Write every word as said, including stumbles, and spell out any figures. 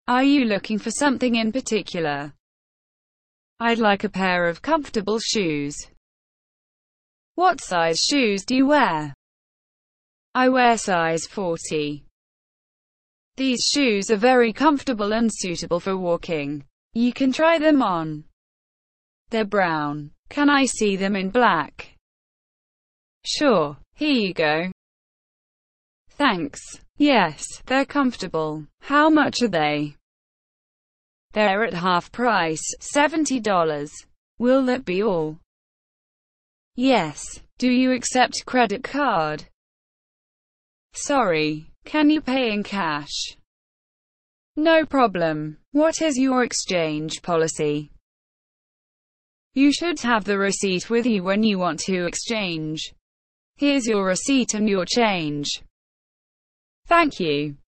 Are you looking for something in particular? I'd like a pair of comfortable shoes. What size shoes do you wear? I wear size forty. These shoes are very comfortable and suitable for walking. You can try them on. They're brown. Can I see them in black? Sure. Here you go. Thanks. Yes, they're comfortable. How much are they? They're at half price, seventy dollars. Will that be all? Yes. Do you accept credit card? Sorry. Can you pay in cash? No problem. What is your exchange policy? You should have the receipt with you when you want to exchange. Here's your receipt and your change. Thank you.